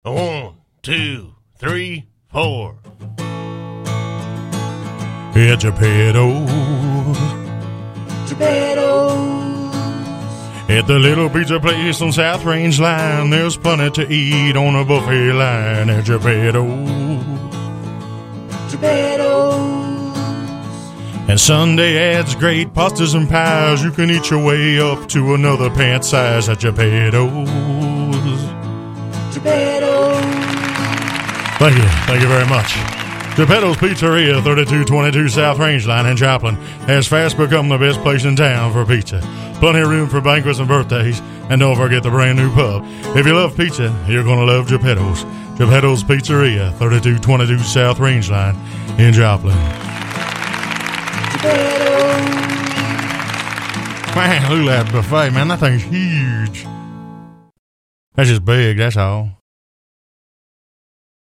1, 2, 3, 4. It's Geppetto's. At the little pizza place on South Range Line, there's plenty to eat on a buffet line at Geppetto's. And Sunday adds great pastas and pies. You can eat your way up to another pant size at Geppetto's. Thank you very much. Geppetto's Pizzeria, 3222 South Range Line in Joplin, has fast become the best place in town for pizza. Plenty of room for banquets and birthdays, and don't forget the brand new pub. If you love pizza, you're going to love Geppetto's. Geppetto's Pizzeria, 3222 South Range Line in Joplin. Man, look at that buffet, man. That thing's huge. That's just big, that's all.